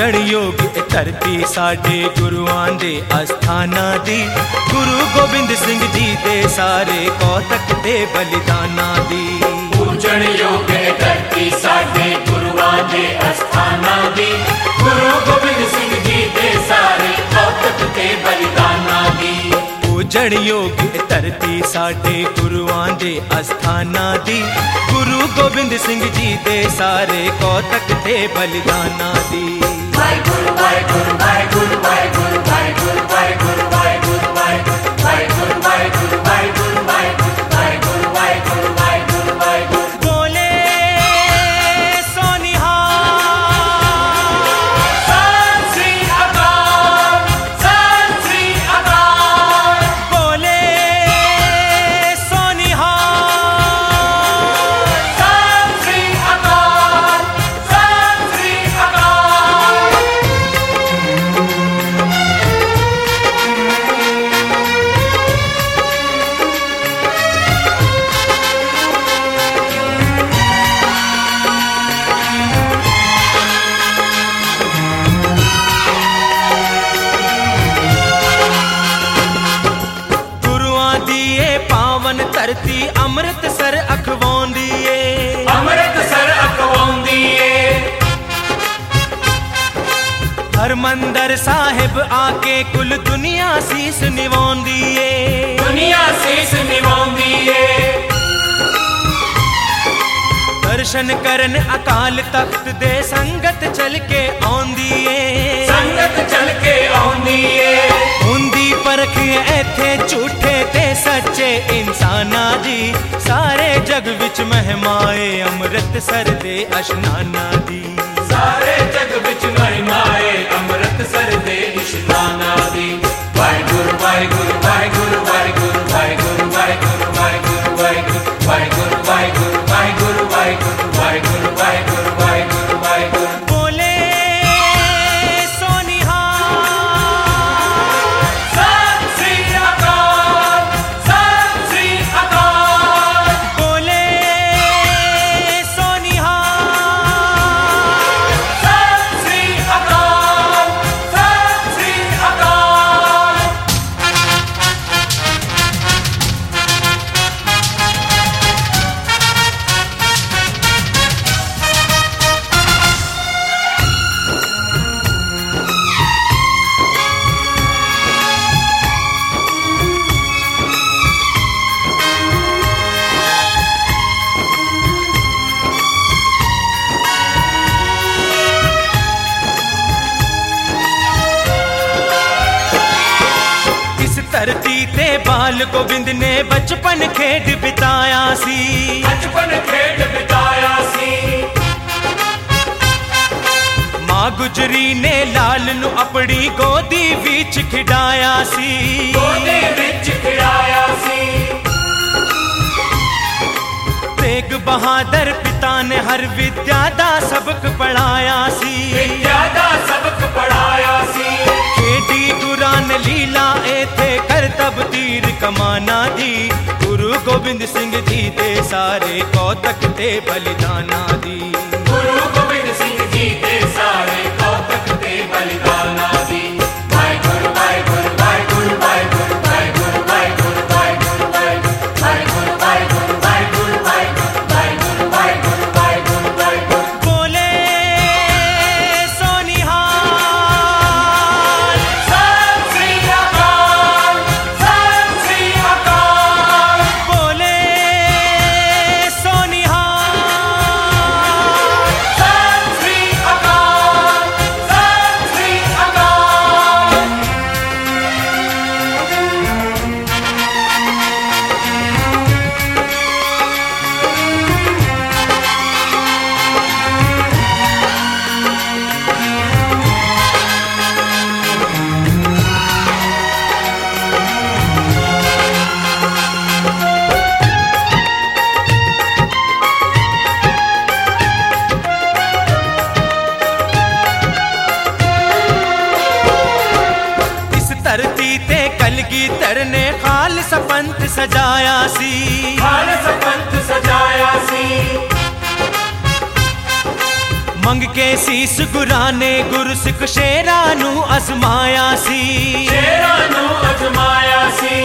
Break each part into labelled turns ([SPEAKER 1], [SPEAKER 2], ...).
[SPEAKER 1] पूजन योग धरती साडे गुरुआं दे अस्थानां दी, गुरु गोबिंद सिंह जी दे सारे कौतक ते बलिदानां दी।
[SPEAKER 2] पूजन योग धरती साडे गुरुआं दे अस्थानां दी, गुरु गोबिंद सिंह जी दे सारे कौतक ते बलिदानां दी।
[SPEAKER 1] पूजन योग धरती साडे गुरुआं दे अस्थानां दी, गुरु गोबिंद सिंह जी दे सारे कौतक ते बलिदानां दी।
[SPEAKER 2] वाहेगुरु वाहेगुरु वाहेगुरु वाहेगुरु वाहेगुरु वाहेगुरु वाहेगुरु वाहेगुरु वाहेगुरु वाहेगुरु वाहेगुरु वाहेगुरु वाहेगुरु वाहेगुरु
[SPEAKER 1] बोले सोनिहार।
[SPEAKER 2] सत श्री अकाल सत श्री अकाल।
[SPEAKER 1] बोले सोनिहार।
[SPEAKER 2] सत श्री अकाल सत श्री अकाल।
[SPEAKER 1] गुरुआं दी ए पावन धरती अमृतसर अखवाउंदी ए,
[SPEAKER 2] अमृतसर अखवाउंदी ए।
[SPEAKER 1] हरमंदर साहिब आके कुल दुनिया सीस निवाउंदी ए।
[SPEAKER 2] दुनिया शीस निवाउंदी ए।
[SPEAKER 1] दर्शन करन अकाल तख्त दे संगत चल के आउंदी ए।
[SPEAKER 2] संगत चल के आउंदी ए।
[SPEAKER 1] हुंदी परख इत्थे झूठे ते सच्चे इंसानां दी, सारे जग विच महिमाए अमृतसर दे अशनानां दी।
[SPEAKER 2] सारे जग विच महिमाए अमृतसर दे इशनानां दी। वाहेगुरु वाहेगुरु वाहेगुरु वाहेगुरु वाहेगुरु वाहेगुरु वाहेगुरु वाहेगुरु वाहेगुरु वाहेगुरु वाहेगुरु वाहेगुरु वाहेगुरु वाहेगुरु वाहेगुरु वाहेगुरु।
[SPEAKER 1] बोले सोनिहार।
[SPEAKER 2] सत श्री अकाल सत श्री अकाल।
[SPEAKER 1] बोले सोनिहार।
[SPEAKER 2] सत श्री अकाल सत श्री अकाल।
[SPEAKER 1] इस धरती ते बाल गोबिंद ने बचपन खेड बिताया सी।
[SPEAKER 2] बचपन खेड बिताया सी।
[SPEAKER 1] मां गुजरी ने लाल नु अपनी गोदी विच खिडाया सी।
[SPEAKER 2] गोदे विच खिड़ाया सी।
[SPEAKER 1] तेग बहादुर पिता ने हर विद्या दा सबक पढ़ाया सी।
[SPEAKER 2] विद्या दा सबक पढ़ाया सी।
[SPEAKER 1] खेडी गुरान लीला एथे करतब तीर कमाना दी, गुरु गोबिंद सिंह जी दे सारे कौतक ते बलिदाना दी।
[SPEAKER 2] गुरु गोबिंद सिंह जी दे सारे कौतक ते बलिदाना दी। वाहेगुरु वाहेगुरु वाहेगुरु वाहेगुरु वाहेगुरु वाहेगुरु वाहेगुरु वाहेगुरु वाहेगुरु वाहेगुरु वाहेगुरु वाहेगुरु वाहेगुरु वाहेगुरु।
[SPEAKER 1] बोले सोनिहार।
[SPEAKER 2] सत श्री अकाल सत श्री अकाल।
[SPEAKER 1] बोले सोनिहार।
[SPEAKER 2] सत श्री अकाल सत श्री अकाल।
[SPEAKER 1] इस धरती ते कलगीधर ने खालस पंथ सजाया सी।
[SPEAKER 2] खालस पंथ सजाया सी।
[SPEAKER 1] मंग के सीस गुरां ने गुरु सिख शेरां नू अजमाया सी,
[SPEAKER 2] शेरां नू अजमाया सी।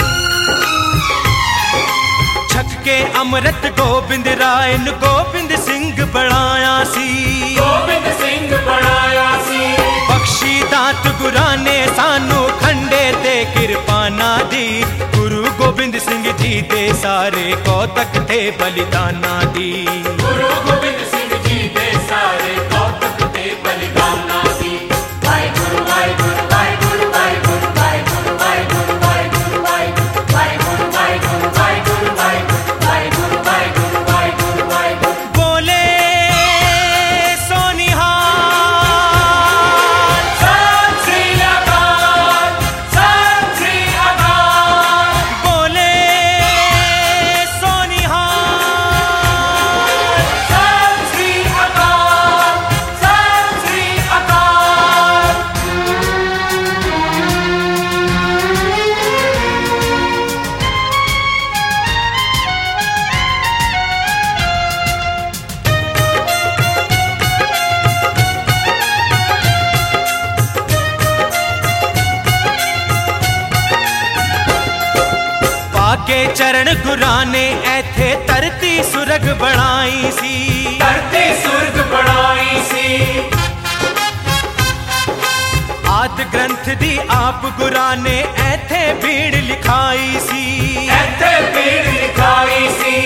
[SPEAKER 1] छक के अमृत गोबिंद राय नू गोबिंद सिंह बनाया सी,
[SPEAKER 2] गोबिंद सिंह बनाया सी।
[SPEAKER 1] बख्शी दात गुरां ने सानू खंडे ते किरपाना दी, गुरु गोबिंद सिंह जी दे सारे कौतक ते बलिदाना दी,
[SPEAKER 2] गुरु गोबिंद सिंह जी दे सारे कौतक ते बलिदाना दी। वाहिगुरु वाहिगुरु वाहिगुरु वाहिगुरु वाहिगुरु वाहिगुरु वाहिगुरु वाहिगुरु वाहिगुरु वाहिगुरु वाहिगुरु वाहिगुरु वाहिगुरु वाहिगुरु वाहिगुरु।
[SPEAKER 1] बोले सोनिहाल
[SPEAKER 2] सत श्री अकाल, सत श्री अकाल।
[SPEAKER 1] बोले सोनिहाल
[SPEAKER 2] सत श्री अकाल, सत श्री अकाल।
[SPEAKER 1] पाके चरण गुरां ने ऐथे धरती सुरग बनाई सी,
[SPEAKER 2] धरती सुर्ग बनाई सी।
[SPEAKER 1] आद ग्रंथ दी आप गुरां ने ऐथे भीड़ लिखाई सी,
[SPEAKER 2] ऐथे पीड़ लिखाई सी।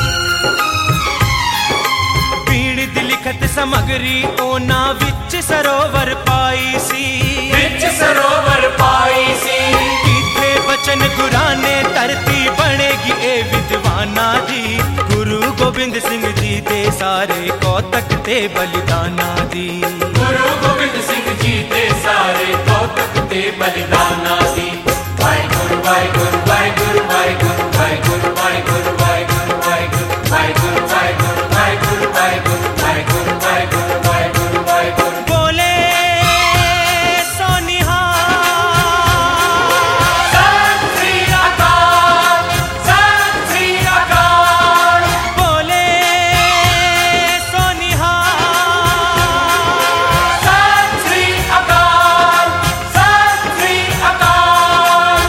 [SPEAKER 1] भीड़ दी लिखत समगरी ओना विच सरोवर पाई सी,
[SPEAKER 2] विच सरोवर पाई सी।
[SPEAKER 1] कीथे बचन गुरां ने धरती बनेगी ए विद्वाना दी, गुरु गोबिंद सिंह जी दे सारे कौतक ते बलिदाना दी,
[SPEAKER 2] गुरु गोबिंद सिंह जी दे सारे कौतक ते बलिदाना दी। वाहिगुरु वाहिगुरु वाहिगुरु वाहिगुरु वाहिगुरु वाहिगुरु वाहिगुरु वाहिगुरु वाहिगुरु वाहिगुरु वाहिगुरु वाहिगुरु वाहिगुरु वाहिगुरु वाहिगुरु वाहिगुरु।
[SPEAKER 1] बोले सोनिहाल
[SPEAKER 2] सत श्री अकाल, सत श्री अकाल।
[SPEAKER 1] बोले सोनिहाल
[SPEAKER 2] सत श्री अकाल, सत श्री अकाल।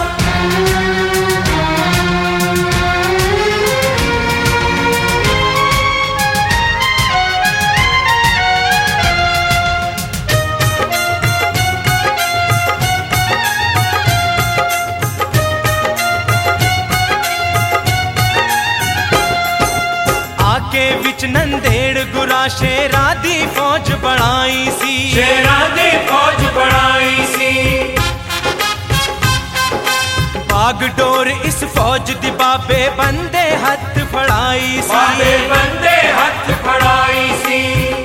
[SPEAKER 1] आके विच नंदेड़ गुरा शेरा दी फौज बनाई सी,
[SPEAKER 2] शेरां दी फौज बनाई सी।
[SPEAKER 1] बागडोर इस फौज दी बाबे बंदे हथ फड़ाई
[SPEAKER 2] बाबे
[SPEAKER 1] सी,
[SPEAKER 2] बंदे हथ फड़ाई सी।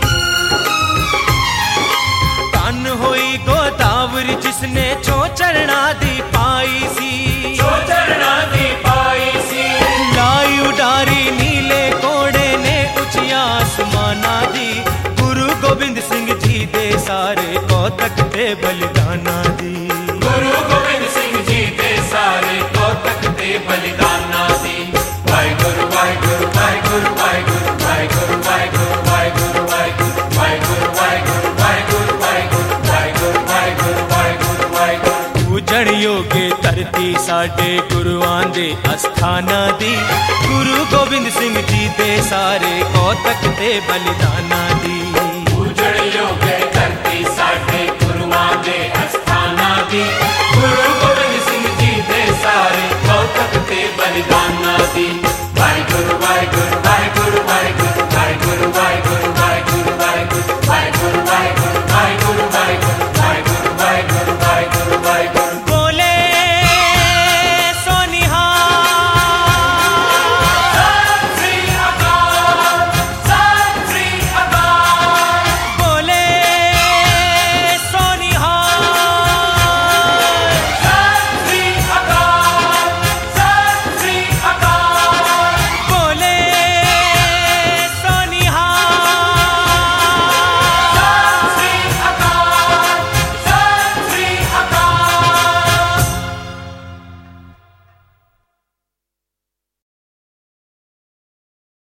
[SPEAKER 1] तन होई गोदावरी जिसने छो चरना दी पाई सी,
[SPEAKER 2] जो चरणा दी पाई सी।
[SPEAKER 1] लाई उडारी नीले कोड़े ने उचिया आसमाना दी, गुरु गोबिंद सिंह जी दे सारे कौतक ते बलिदाना दी,
[SPEAKER 2] गुरु गोबिंद सिंह जी दे सारे कौतक ते बलिदाना दी। वाहिगुरु वाहिगुरु वाहिगुरु वाहिगुरु वाहिगुरु वाहिगुरु वाहिगुरु वाहिगुरु वाहिगुरु वाहिगुरु वाहिगुरु वाहिगुरु वाहिगुरु वाहिगुरु वाहिगुरु वाहिगुरु।
[SPEAKER 1] पूजन योगे धरती साडे गुरुआं दे अस्थाना दी, गुरु गोबिंद सिंह जी दे सारे कौतक ते बलिदाना दी,
[SPEAKER 2] पूजन योगे धरती साडे गुरुआं दे अस्थाना दी, गुरु गोबिंद सिंह जी दे सारे कौतक ते बलिदाना दी।